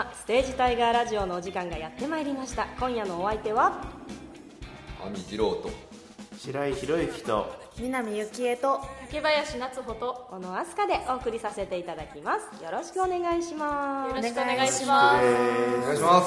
様、ステージタイガーラジオのお時間がやってまいりました。今夜のお相手は網次郎と白井宏之と南幸恵と竹林夏穂と小野飛鳥でお送りさせていただきます。よろしくお願いします。 よろしくお願いします。 お願いします。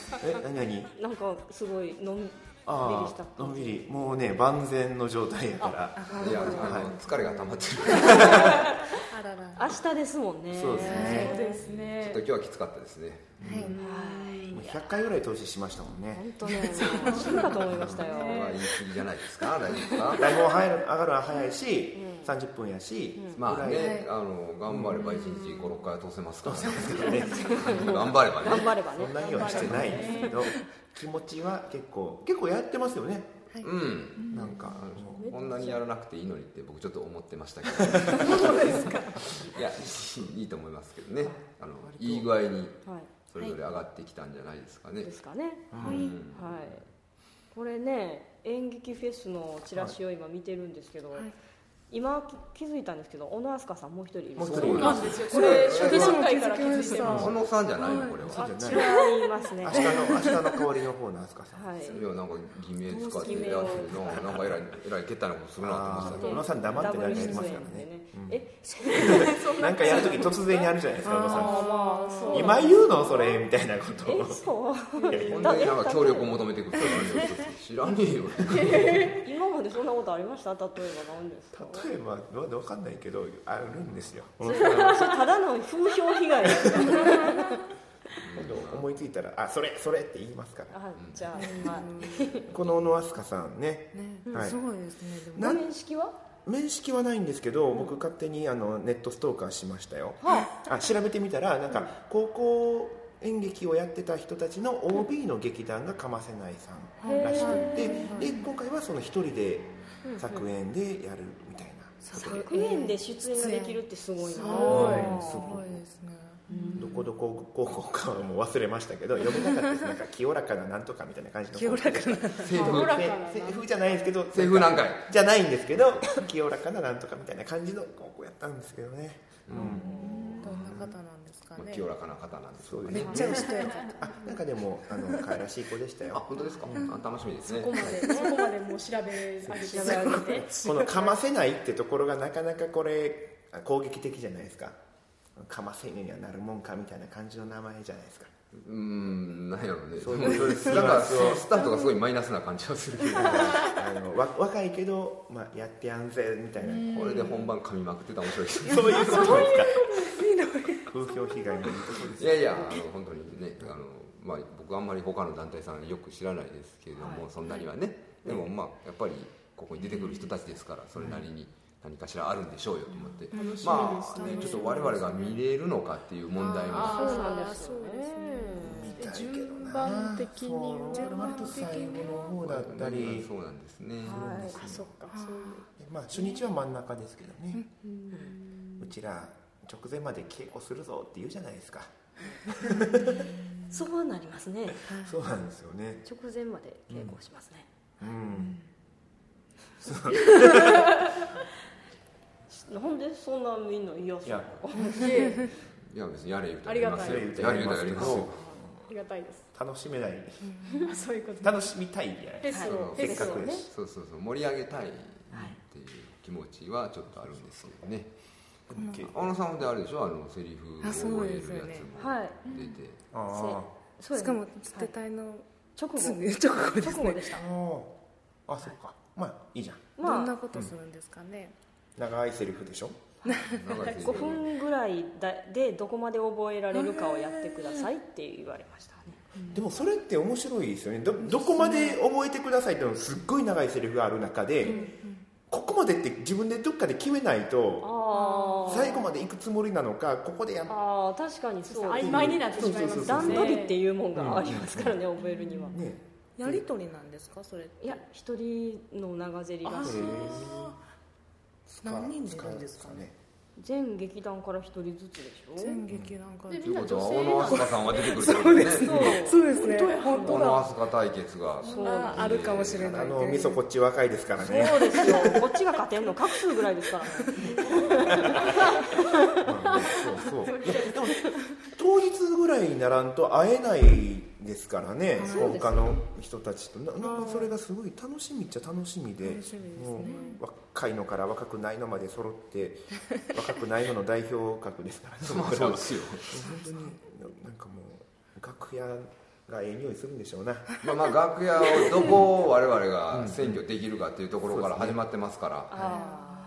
何なんかすごいのんびりしたのんびり、もうね万全の状態やから。 いや、疲れが溜まってる。 あらら明日ですもんね。 そうですね。 そうですね。 ちょっと今日はきつかったですね。 もう100回ぐらい投資しましたもんね。 本当ね、死ぬかと思いましたよ。 まあ言い過ぎじゃないですか。大丈夫ですか。 台本上がるのは早いし、30分やし、 まあね、頑張れば1日5、6回は通せますからね。頑張ればね。 頑張ればね。 そんなにはしてないんですけど、気持ちは結構やってますよね。なんかこんなにやらなくていいのにって僕ちょっと思ってましたけど。いや、いいと思いますけどね。いい具合にそれぞれ上がってきたんじゃないですかね。 ですかね。はい。これね、演劇フェスのチラシを今見てるんですけど、今気づいたんですけど、小野飛鳥さんもう一人います。 そうなんですよ。これ初期段階から気づいてます。 小野さんじゃないのこれは。 違いますね。 明日の香りの方の飛鳥さん。 はい。 いや、なんか偽名使ってやってるの、なんかえらいけたなことするなと思ってたけど。 小野さん黙って何かやってますからね。 え、 なんかやるとき突然やるじゃないですか、小野さん。 まあそう。 今言うのそれみたいなことを。 そう。 ほんでなんか協力を求めてくる。知らねえよ。 今までそんなことありました？例えば何ですか？ 例えば分かんないけどあるんですよ。 ただの風評被害。 今度思いついたらそれって言いますから。 じゃあこの小野飛鳥さんね。 すごいですね。 でも面識は？ 面識はないんですけど、僕勝手にネットストーカーしましたよ。調べてみたらなんか高校演劇をやってた人たちの OB の劇団がかませないさんらしくて、で今回はその一人で作演でやるみたいな。 作演で出演ができるってすごいな。 すごいですね。 どこどこ高校かはもう忘れましたけど、読めなかったです。なんか清らかななんとかみたいな感じの。 清らかな西風じゃないですけど、 西風何回じゃないんですけど、清らかななんとかみたいな感じの高校やったんですけどね。 どんな方なんですかね。 清らかな方なんです。 めっちゃおしとやか。 なんかでも可愛らしい子でしたよ。 本当ですか。楽しみですね。 そこまでもう調べ上げて。 このかませないってところがなかなかこれ攻撃的じゃないですか。かませにはなるもんかみたいな感じの名前じゃないですか。 なんやろうね。 そうなんかスタートがすごいマイナスな感じがするけど。 若いけどやってやんぜみたいな。 これで本番噛みまくってたら面白いですね。 そういうことですか。風評被害のいいところです。 いや本当にね、僕あんまり他の団体さんよく知らないですけれども、そんなにはね。でもやっぱりここに出てくる人たちですから、それなりに何かしらあるんでしょうよと思って、ちょっと我々が見れるのかっていう問題も。 そうなんですよね。 見たいけどな。 順番的に割と最後の方だったり。 そうなんですね。 そっか。 初日は真ん中ですけどね。うちら直前まで稽古するぞって言うじゃないですか。 そうなりますね。 そうなんですよね。 直前まで稽古しますね。なんでそんなみんな嫌そうなの？ いや別にやれ言うたありがたい。 やりますよ。 ありがたいです。 楽しめない。 そういうこと。 楽しみたいじゃないですか。 せっかくです。そう盛り上げたいっていう気持ちはちょっとあるんですけどね。小野さんであれでしょ、セリフを覚えるやつも出て。 しかも捨てたいの直後でした。 そっか。いいじゃん。 どんなことするんですかね。 長いセリフでしょ。 5分ぐらいでどこまで覚えられるかをやってくださいって言われましたね。 でもそれって面白いですよね。どこまで覚えてくださいってのすっごい長いセリフがある中で、ここまでって自分でどっかで決めないと最後まで行くつもりなのか、ここで確かにそう曖昧になってしまいますね。 段取りっていうもんがありますからね、覚えるには。 やりとりなんですかそれ？ いや、一人の長ゼリが何人いるんですかね。 全劇団から一人ずつでしょ。 全劇団から。 ということは小野飛鳥さんは出てくるってことですね。 そうですね。本当小だ。 野飛鳥対決があるかもしれない。 みそこっち若いですからね。 そうですよ。こっちが勝てんの画数ぐらいですからね。 そう。でも当当日ぐらいにならんと会えないですからね、他の人たちとなんかそれがすごい楽しみっちゃ楽しみで、もう若いのから若くないのまで揃って若くないのの代表格ですからねそうですよ本当になんかもう楽屋がええ匂いするんでしょうな。 まあ楽屋をどこを我々が占拠できるかっていうところから始まってますから、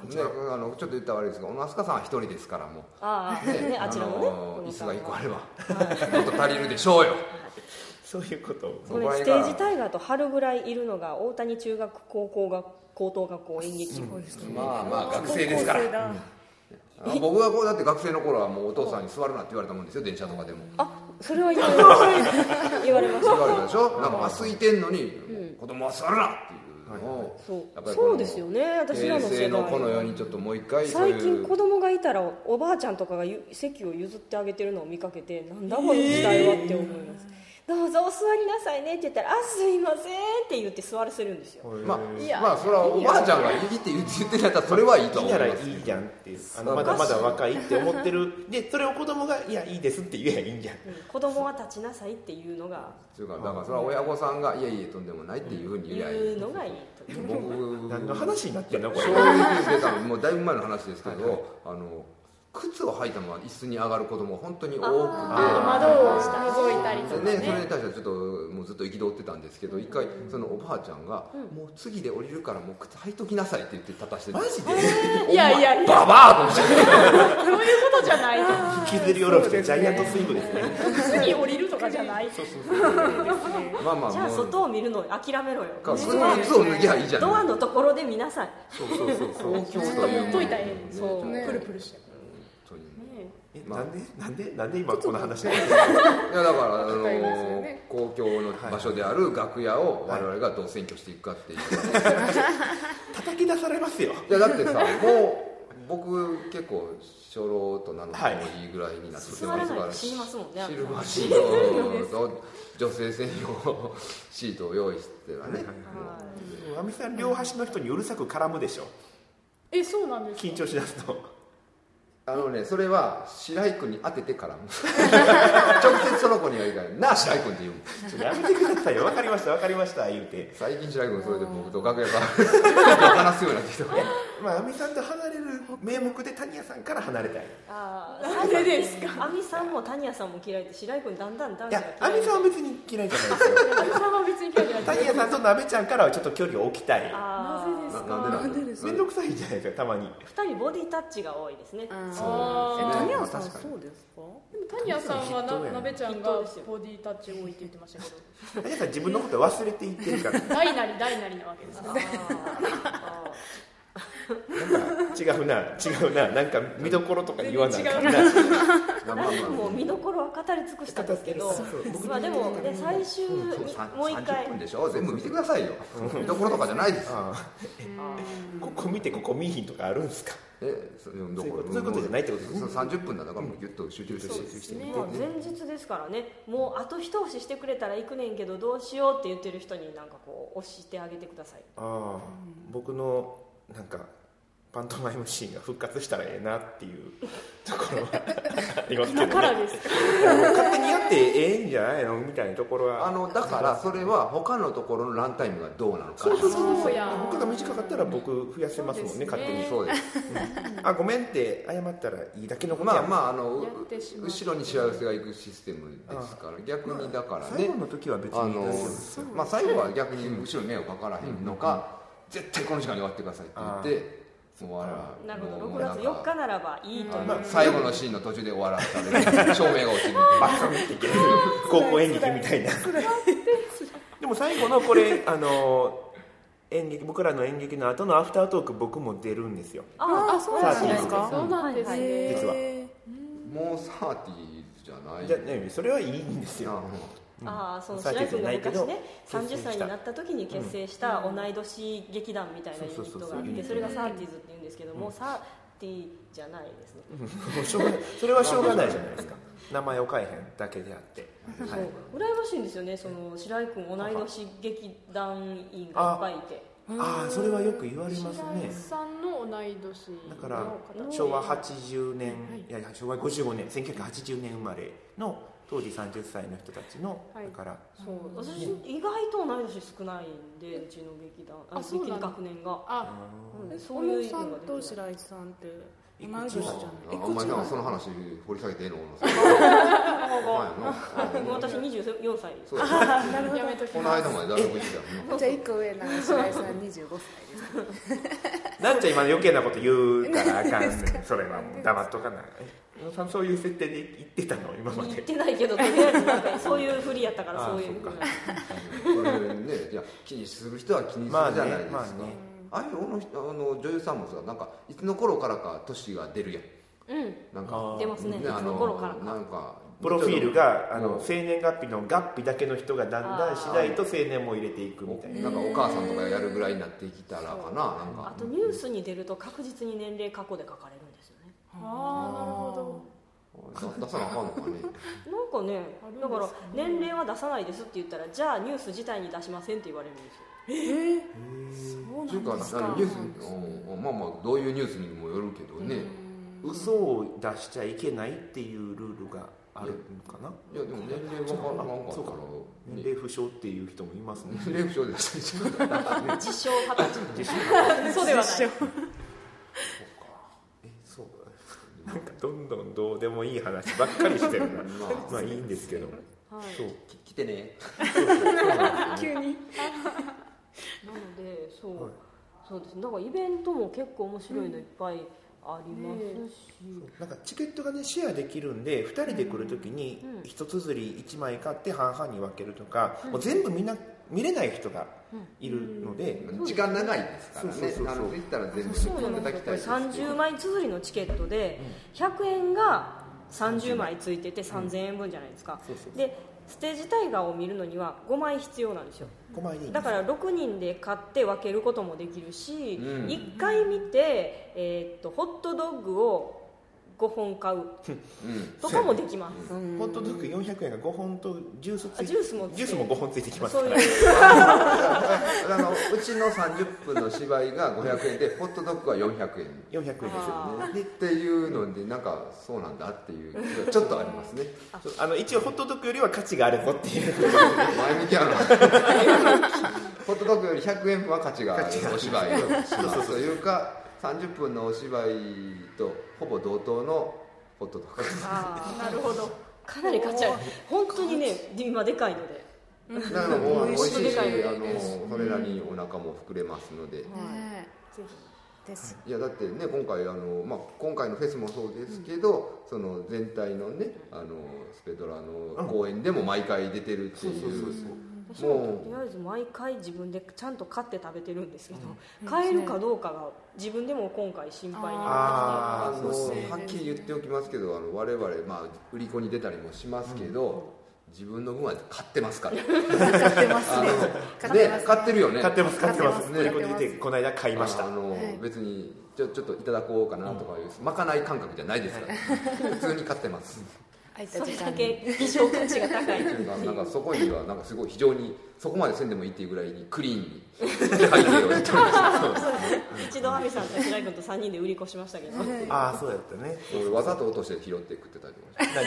ね、ちょっと言ったら悪いですが、小野飛鳥さんは一人ですから、もうあちらもね椅子が1個あればもっと足りるでしょうよ。 そういうことをこれステージタイガーと春ぐらいいるのが大谷中学高等学校演劇部ですね。 まあ学生ですから僕がだって学生の頃はもうお父さんに座るなって言われたもんですよ、電車とかでも。 それは言われました言われましたでしょ。なんか空いてんのに、子供は座るなっていうのを、 そうですよね。私らの世代のこの世にちょっともう一回最近子供がいたらおばあちゃんとかが席を譲ってあげてるのを見かけて、なんだこの時代はって思います。どうぞお座りなさいねって言ったら、すいませんって言って座らせるんですよ。 まあそれはおばあちゃんがいいって言ってたらそれはいいと思います。 いいならいいじゃんっていう、まだまだ若いって思ってるで、それを子供がいやいいですって言えばいいんじゃん、 子供は立ちなさいっていうのが、 だからそれは親御さんがいやいやとんでもないっていうふうに言うのがいいと。 僕何の話になってんのこれ。 衝撃でもうだいぶ前の話ですけど、靴を履いたまま椅子に上がる子供が本当に多くて、 窓を覗いたりとかね。 それに対してはちょっともうずっと憤ってたんですけど、一回そのおばあちゃんが、もう次で降りるからもう靴履いときなさいって言って立たしてて、 マジでいやババアと思ってそういうことじゃない引きずり下ろしてジャイアントスイングですね。 次降りるとかじゃない。 まあじゃあ外を見るの諦めろよ。 靴を脱ぎゃいいじゃん。 ドアのところで見なさい。 そう公共ずっと持っといたらええ。 そうプルプルしてなんで今この話なの。 いやだから公共の場所である楽屋を我々がどう占拠していくかっていう、 叩き出されますよ。 いやだってさ、もう僕結構初老と名乗ってもいいぐらいになってきてますから、 死にますもんね。 シルバーシートと女性専用シートを用意してはね、 亜美さん両端の人にうるさく絡むでしょ。 そうなんですか。 緊張しだすと。 それは白井君に当ててから直接その子には言うからなあ白井君って言う。 やめてくださいよ。分かりました言うて。 最近白井君それで僕と楽屋が話すようになってきた。 亜美さんと離れる名目で谷谷さんから離れたい。 なんでですか。 亜美さんも谷谷さんも嫌いって白井君だんだんいや亜美さんは別に嫌いじゃないですよ。 亜美さんは別に嫌いじゃない。 谷谷さんとなべちゃんからはちょっと距離を置きたい。 なぜですか。 なんでですか。 面倒くさいじゃないですかたまに。 2人ボディタッチが多いですね。 谷谷さんそうですか。 でも谷谷さんはなべちゃんがボディタッチ多いって言ってましたけど、 谷谷さん自分のこと忘れていってるから。 大なりなわけですね。 違うななんか見どころとか言わないからな。もう見どころは語り尽くしたんですけど、でも最終もう一回 30分でしょ。全部見てくださいよ。見どころとかじゃないですよ。 ここ見てここ見ひんとかあるんですか。そういうことじゃないってことですね。 30分だからもうギュッと集中してみて。 前日ですからね。もうあと一押ししてくれたら行くねんけどどうしようって言ってる人になんかこう押してあげてください。 僕のなんかパントマイムシーンが復活したらええなっていうところはありますけど、ね、 からですか。 勝手にやってええんじゃないのみたいなところはだからそれは他のところのランタイムがどうなのか。 そうや。 他が短かったら僕増やせますもんね、勝手に。 そうです。 ごめんって謝ったらいいだけのことや。 後ろに幸せがいくシステムですから、逆にだからね。 最後の時は別に最後は逆に後ろに迷惑かからへんのか、絶対この時間に終わってくださいって言って。 なるほど。6月4日ならばいいと思う。 最後のシーンの途中で終わらせたら照明が落ちるバカっていける高校演劇みたいな。でも最後のこれ演劇、僕らの演劇の後のアフタートーク僕も出るんですよ。 そうなんですか。そうなんですね。 実はもう30じゃない。 じゃない、それはいいんですよ。 その白井君が昔ね30歳になった時に結成した同い年劇団みたいなユニットがあって、それがサーティーズって言うんですけども、サーティーじゃないですね。 それはしょうがないじゃないですか。名前を変えへんだけであって、 羨ましいんですよね。その白井君同い年劇団員がいっぱいいて。 それはよく言われますね。 白井さんの同い年のだから昭和80年、いや昭和55年1980年生まれの当時30歳の人たちの、だからそう私意外と同い年少ないんで、うちの劇団学年がそういう小野さんと白井さんって同い年じゃない。 お前その話掘り下げてええの？ 私24歳。 そうやめときます。この間まで大学行ってたの。 じゃあ1個上なら白井さん25歳です。 なんちゃ今余計なこと言うからあかんねん。それはもう黙っとかない。そういう設定で言ってたの今まで。 言ってないけどとりあえずなんかそういうふりやったからそういうふうな。 ね、いや気にする人は気にするじゃないですか。ああいう女優さんもさ、なんかいつの頃からか年が出るやん。なんか出ますね。いつの頃からか。 なんかプロフィールが生年月日の月日だけの人がだんだん次第と生年も入れていくみたいな。 なんかお母さんとかやるぐらいになってきたらかな。なんかあとニュースに出ると確実に年齢過去で書かれるんですよね。 なるほど。出さなあかんのかね。 なんかね、だから年齢は出さないですって言ったら、じゃあニュース自体に出しませんって言われるんですよ。 そうなんですか。 ニュース、まあまあどういうニュースにもよるけどね。 嘘を出しちゃいけないっていうルールがあるのかな。 いやでも年齢分からなかったら年齢不詳っていう人もいますね。 年齢不詳でした自称20歳。そうではない。 なんかどんどんどうでもいい話ばっかりしてるな。まあいいんですけど。 そう来てね。 急に。 なのでそうですね。だからイベントも結構面白いのいっぱいありますし、 なんかチケットがねシェアできるんで2人で来るときに一綴り1枚買って半々に分けるとか、もう全部みんな見れない人がいるので、 時間長いですからね。できたら全部見ていただきたいです。 30枚綴りのチケットで100円が30枚ついてて3000円分じゃないですか。でステージタイガーを見るのには5枚必要なんですよ。だから6人で買って分けることもできるし、1回見て、ホットドッグを5本買うとかもできます。 ホットドッグ400円が5本とジュースも5本ついてきますから。 うちの30分の芝居が500円でホットドッグは400円ですよね。 っていうので、なんかそうなんだっていうちょっとありますね。 一応ホットドッグよりは価値があるぞっていう前向きやな。ホットドッグより100円分は価値があるお芝居をしますというか、30分のお芝居とほぼ同等のホットドッグ。 なるほど。かなり価値ある。本当にね、今でかいので。 だからもう美味しいし、それなりにお腹も膨れますので。ぜひです。いやだってね、今回今回のフェスもそうですけど、その全体のねスペドラの公演でも毎回出てるっていう。 私もとりあえず毎回自分でちゃんと買って食べてるんですけど、買えるかどうかが自分でも今回心配になってきて、 はっきり言っておきますけど、我々売り子に出たりもしますけど、自分の分は買ってますから。 買ってますね。 買ってるよね。 買ってますね。売り子に出てこの間買いました。 別にちょっといただこうかなとかいうまかない感覚じゃないですから。普通に買ってます。 それだけ希少価値が高い。 なんかそこにはなんかすごい非常にそこまでせんでもいいっていうぐらいにクリーンに背景をやっております。 一度亜美さんと白井君と3人で売り越しましたけど。 そうやったね。 俺わざと落として拾って食ってたりとかして。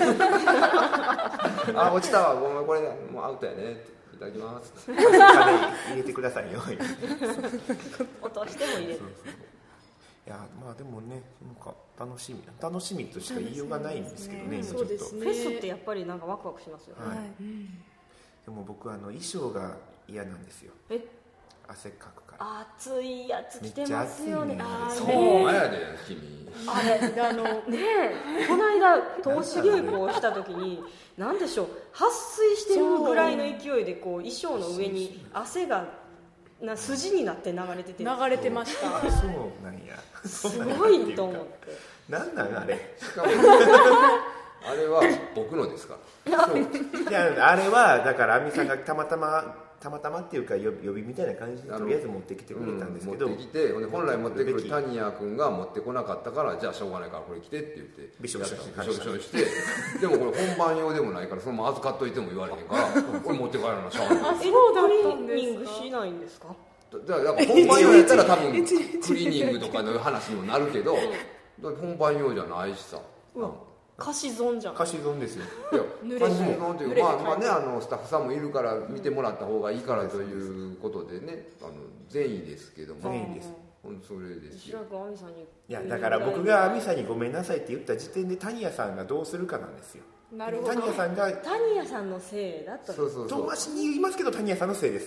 何や。 落ちたわ。ごめんこれもうアウトやねって。いただきます。 金入れてくださいよ。 落としても入れる。 いやでもね、なんか楽しみとしか言いようがないんですけどね。 そうですね。フェスってやっぱりなんかワクワクしますよね。 でも僕衣装が嫌なんですよ。汗かくから。 暑いやつ着てますよね。 そうやで君。 あれこの間投資稽古をした時に何でしょう、撥水してるぐらいの勢いでこう衣装の上に汗が筋になって流れてて、 流れてました。 そうなんや。 すごいと思って。 なんあれ。 しかもあれは僕のですから。 いやあれはだから亜美さんがたまたまっていうか呼びみたいな感じでとりあえず持ってきてくれたんですけど、 持ってきて本来持ってくるタニヤ君が持ってこなかったから、じゃあしょうがないからこれ着てって言ってびしょびしょして、でもこれ本番用でもないからそのまま預かっといても言われへんからこれ持って帰らなしゃあない。 トレーニングしないんですか？ だから本番用やったら多分クリーニングとかの話にもなるけど本番用じゃないしさ、 貸し損じゃん。 貸し損ですよ。 いや貸し損っていうまあねスタッフさんもいるから見てもらった方がいいからということでね善意ですけども。 善意です。 それですよ。 いやだから僕が亜美さんにごめんなさいって言った時点でタニヤさんがどうするかなんですよ。 なるほど。 タニヤさんがタニヤさんのせいだと。 そう遠回しに言いますけどタニヤさんのせいです。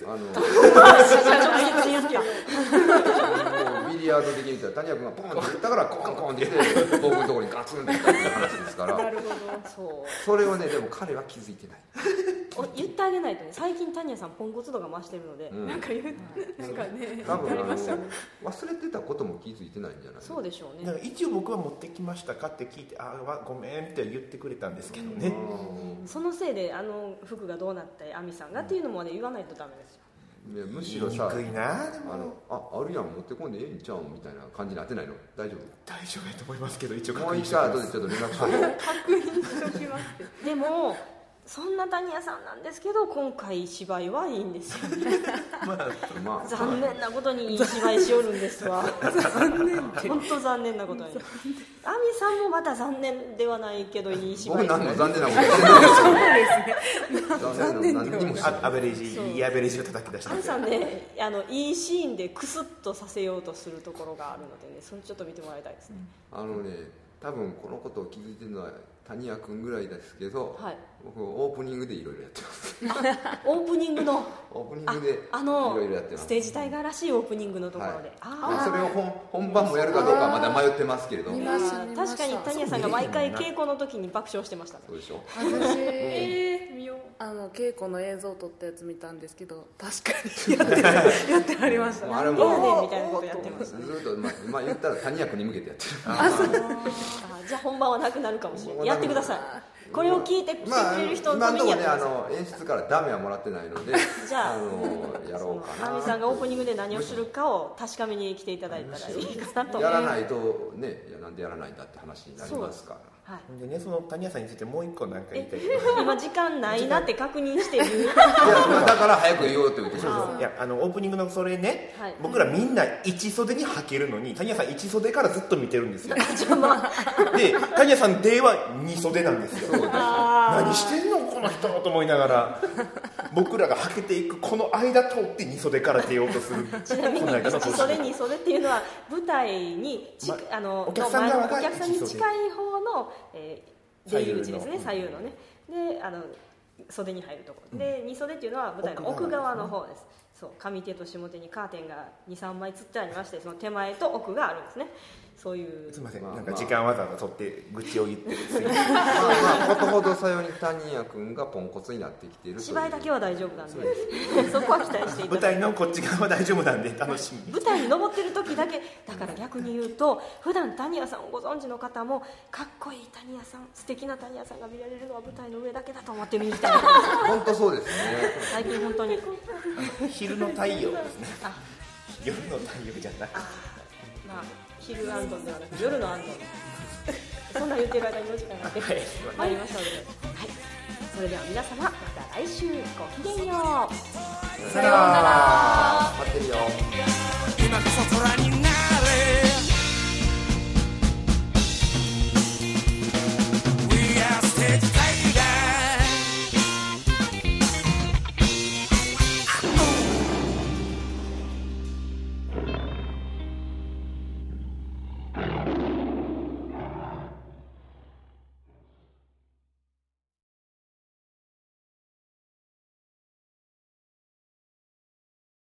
ビリヤード的に言ったらタニヤ君がポンって言ったからコンコンって言って僕のところにガツンって言ったっていう話ですから。 なるほど。 それをねでも彼は気づいてない。 言ってあげないとね。最近タニヤさんポンコツ度が増してるので、 なんかね多分忘れてたことも気づいてないんじゃない。 そうでしょうね。 だから一応僕は持ってきましたかって聞いてごめんって言ってくれたんですけどね。 そのせいで服がどうなった亜美さんがっていうのもね言わないとダメですよ。 いやむしろさあるやん持ってこんでええんちゃうんみたいな感じになってないの？大丈夫？大丈夫やと思いますけど一応確認してます。 もう一回後でちょっと連絡しよう。 確認しときます。 でもそんなタニヤさんなんですけど今回芝居はいいんですよね。残念なことにいい芝居しよるんですわ。本当残念なことに。亜美さんもまた残念ではないけどいい芝居。 僕何も残念なことしてないですよ。 残念何もアベレージいいアベレージを叩き出して。 亜美さんねいいシーンでクスッとさせようとするところがあるのでねそれちょっと見てもらいたいですね。 多分このことを気づいてるのは谷谷君ぐらいですけど、 はい、 僕オープニングでいろいろやってます。 オープニングでいろいろやってます。 ステージタイガーらしいオープニングのところで、 それを本番もやるかどうかはまだ迷ってますけれども、 確かに谷谷さんが毎回稽古の時に爆笑してましたね。 そうでしょ。 私見よう。 稽古の映像を撮ったやつ見たんですけど確かにやってはりました。 あれもみたいなことやってました。 ずっと言ったら谷谷君に向けてやってる。 じゃあ本番はなくなるかもしれない。やってください。これを聞いてくれる人のためにやってください。 演出からダメはもらってないのでじゃあやろうかな。 亜美さんがオープニングで何をするかを確かめに来ていただいたらいいかなと。 やらないとねなんでやらないんだって話になりますから。 はい、 でね、その谷谷さんについてもう一個なんか言いたい。 今時間ないなって確認して言う。いやだから早く言おうって言ってる。 いやオープニングのそれね、はい、僕らみんな一袖に履けるのに谷谷さん一袖からずっと見てるんですよ。で谷谷さんでは二袖なんですよ。何してんのこの人と思いながら僕らが履けていくこの間通って二袖から出ようとする。 ちなみに一袖二袖っていうのは舞台にお客さんに近い方の出入り口ですね、左右のね。で袖に入るところで、二袖っていうのは舞台の奥側の方です。そう上手と下手にカーテンが 2,3 枚つってありまして、その手前と奥があるんですね。そういうすみません、なんか時間わざわざ取って愚痴を言ってるすいません。 ことほどさように谷谷君がポンコツになってきている。 芝居だけは大丈夫なんでそこは期待していただいて。 舞台のこっち側は大丈夫なんで楽しみ。 舞台に登ってる時だけだから逆に言うと普段谷谷さんをご存知の方もかっこいい谷谷さん、素敵な谷谷さんが見られるのは舞台の上だけだと思って見に来たい。 本当そうですね。 最近本当に昼の太陽ですね。夜の太陽じゃなくて、 昼アンドンではなく夜のアンドンそんな言ってる間にお時間がまいりましたので、はい、それでは皆様また来週ごきげんよう。 さようなら。